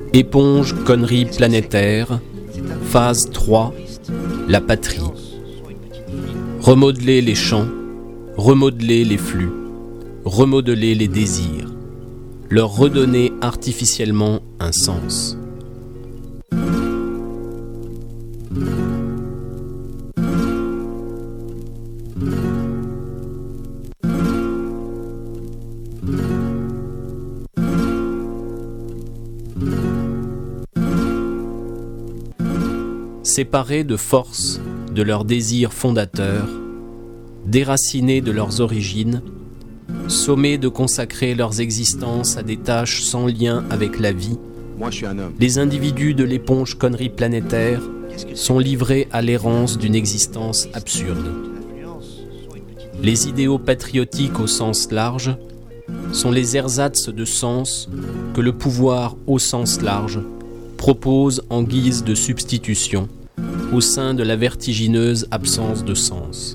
Éponge connerie planétaire, phase 3, la patrie. Remodeler les champs, remodeler les flux, remodeler les désirs, leur redonner artificiellement un sens. Séparés de force de leurs désirs fondateurs, déracinés de leurs origines, sommés de consacrer leurs existences à des tâches sans lien avec la vie, Moi, je suis un homme. les individus de l'éponge connerie planétaire sont livrés à l'errance d'une existence absurde. Les idéaux patriotiques au sens large sont les ersatz de sens que le pouvoir au sens large propose en guise de substitution au sein de la vertigineuse absence de sens.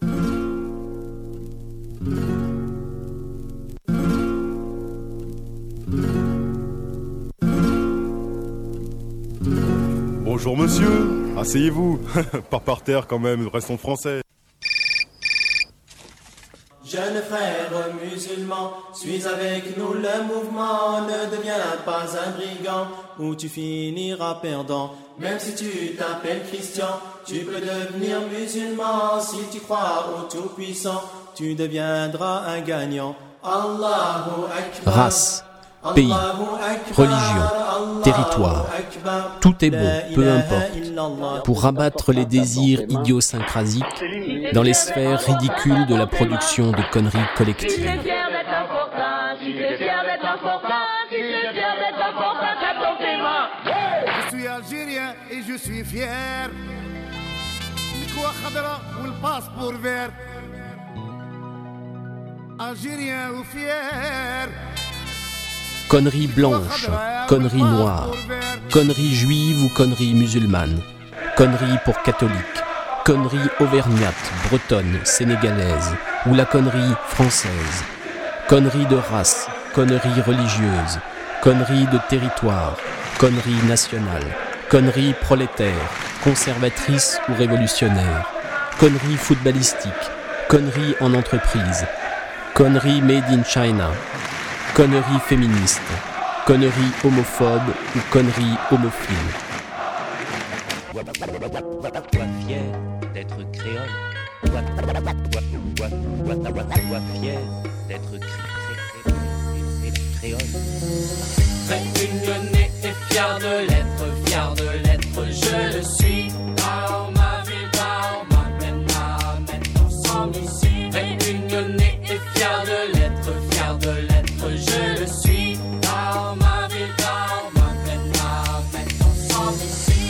Bonjour monsieur, asseyez-vous. Pas par terre quand même, restons français. Jeunes frères musulmans, suis avec nous le mouvement. Ne deviens pas un brigand ou tu finiras perdant. Même si tu t'appelles Christian, tu peux devenir musulman. Si tu crois au Tout-Puissant, tu deviendras un gagnant. Allahu Akbar. Race, pays, religion, territoire, tout est bon, peu importe, pour abattre les désirs idiosyncrasiques dans les sphères ridicules de la production de conneries collectives. Je suis algérien et je suis fier. L'ikwa khadra ou le passeport vert. Algérien ou fier. Conneries blanches, conneries noires, conneries juives ou conneries musulmanes, conneries pour catholiques, conneries auvergnates, bretonnes, sénégalaises ou la connerie française, conneries de race, conneries religieuses, conneries de territoire, conneries nationales, conneries prolétaires, conservatrices ou révolutionnaires, conneries footballistiques, conneries en entreprise, conneries made in China, conneries féministes, conneries homophobes ou conneries homophiles. Sois fier d'être créole. Sois fier d'être créole. Réunionnais et fier de l'être, je le suis. Dans ma ville, dans ma peine, ensemble ici. Réunionnais et fier de l'être, je le suis. Dans ma ville, dans ma peine, ensemble ici.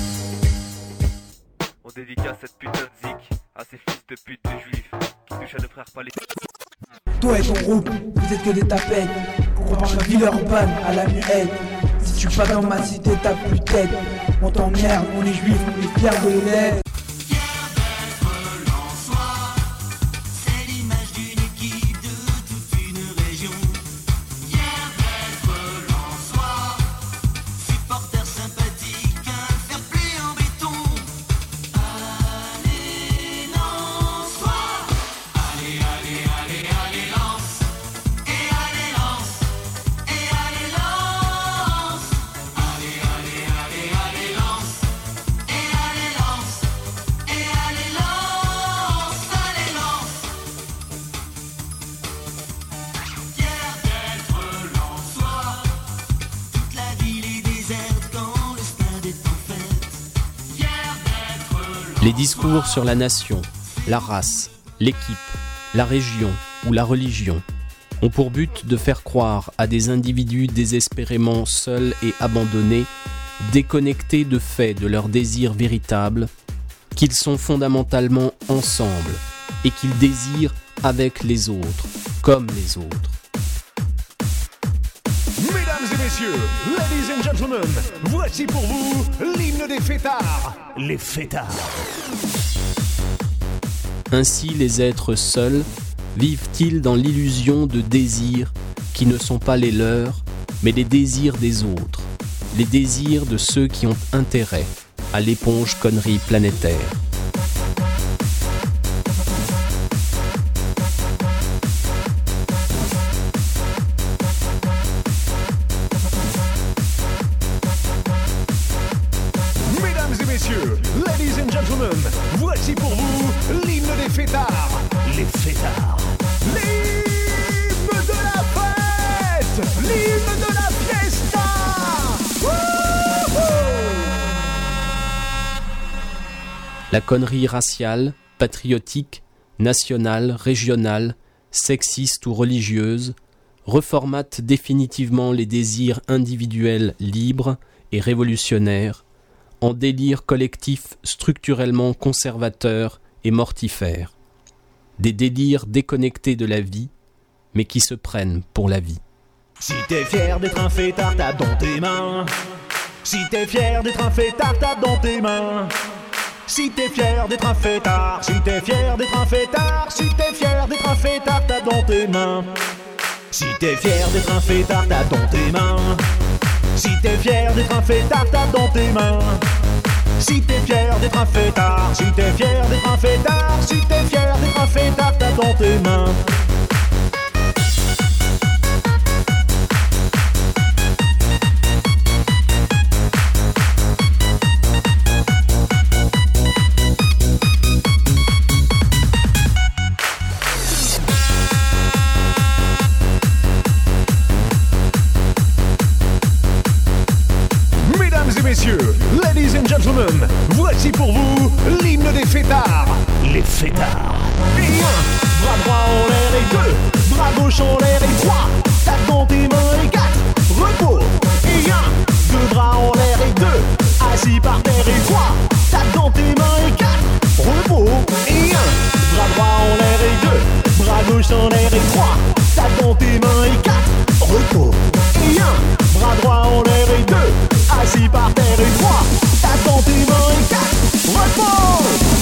On dédicace cette putain de zik à ces fils de pute de juifs qui touchent à nos frères palestiniens. Toi et ton groupe, vous êtes que des tapettes. On marche à Villeurbanne, à la muette. Si tu pas dans ma cité, t'as plus de tête. On t'emmerde, on est juifs, on est fiers de l'être. Les discours sur la nation, la race, l'équipe, la région ou la religion ont pour but de faire croire à des individus désespérément seuls et abandonnés, déconnectés de fait de leurs désirs véritables, qu'ils sont fondamentalement ensemble et qu'ils désirent avec les autres, comme les autres. Mesdames et messieurs, ladies and gentlemen, voici pour vous l'hymne des fêtards, les fêtards. Ainsi les êtres seuls vivent-ils dans l'illusion de désirs qui ne sont pas les leurs, mais les désirs des autres, les désirs de ceux qui ont intérêt à l'éponge connerie planétaire. Mesdames et messieurs, ladies and gentlemen, voici pour vous l'hymne des fêtards. Les fêtards. L'hymne de la fête. L'hymne de la fiesta. La connerie raciale, patriotique, nationale, régionale, sexiste ou religieuse reformate définitivement les désirs individuels libres et révolutionnaires en délires collectifs structurellement conservateurs et mortifères. Des délires déconnectés de la vie, mais qui se prennent pour la vie. Si t'es fier d'être un fêtard, t'as dans tes mains. Si t'es fier d'être un fêtard, t'as dans tes mains. Si t'es fier d'être un fêtard, si t'es fier d'être un fêtard, si t'es fier d'être un fêtard, t'as dans tes mains. Si t'es fier d'être un fêtard, t'as dans tes mains. Si t'es fier d'être un fêtard, t'as dans tes mains. Si t'es fier d'être un fêtard, si t'es fier d'être un fêtard, si t'es fier d'être un fêtard, t'as dans tes mains. Messieurs, ladies and gentlemen, voici pour vous l'hymne des fêtards. Les fêtards. Et un, bras droit en l'air et deux, bras gauche en l'air et trois, tape dans tes mains et quatre, repos. Et un, deux bras en l'air et deux, assis par terre et trois, tape dans tes mains et quatre, repos. Et un, bras droit en l'air et deux, bras gauche en l'air et trois, tape dans tes mains et quatre, repos. Et un, bras droit en l'air et deux, assis par terre et trois, tape dans tes mains et quatre, repos.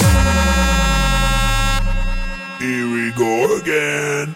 Here we go again.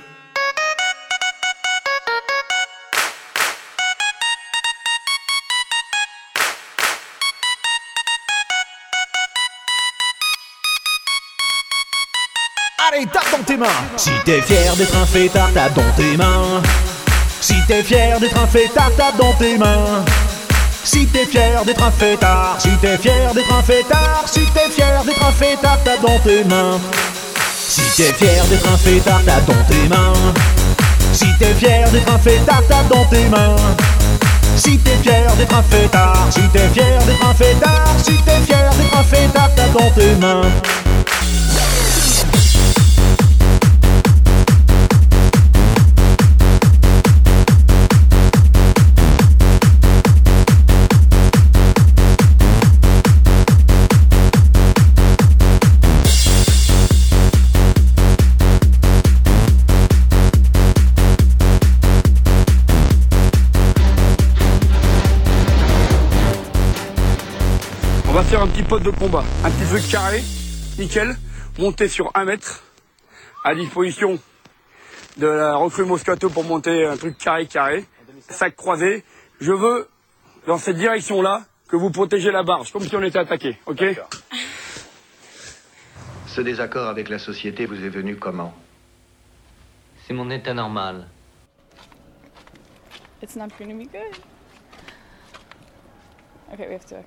Allez, tape dans tes mains. Si t'es fier d'être un fêtard, tape dans tes mains. Si t'es fier d'être un fêtard, tape dans tes mains. Si t'es fier d'être un fêtard, si t'es fier d'être un fêtard, si t'es fier d'être un fêtard, tape dans tes mains. Si t'es fier d'être un fêtard, tape dans tes mains. Si t'es fier d'être un fêtard, tape dans tes mains. Si t'es fier d'être un fêtard, si t'es fier d'être un fêtard, si t'es fier d'être un fêtard, tape dans tes mains. On va faire un petit pote de combat, un petit truc carré, nickel, monté sur 1 mètre, à disposition de la recrue Moscato pour monter un truc carré, sac croisé. Je veux, dans cette direction-là, que vous protégez la barge, comme si on était attaqué, ok? Ce désaccord avec la société vous est venu comment? C'est mon état normal. It's not going to be good. Okay, we have to...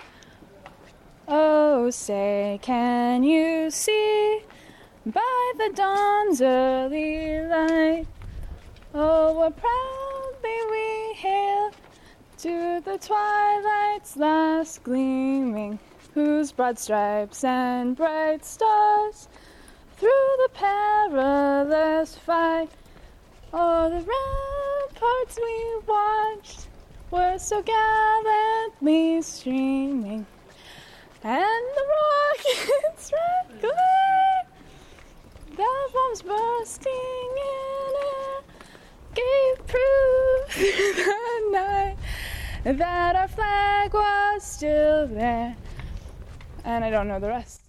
Oh, say, can you see by the dawn's early light? Oh, what proudly we hail to the twilight's last gleaming, whose broad stripes and bright stars through the perilous fight, oh, the ramparts we watched were so gallantly streaming, and the rockets' red glare, the bombs bursting in air, gave proof through the night that our flag was still there. And I don't know the rest.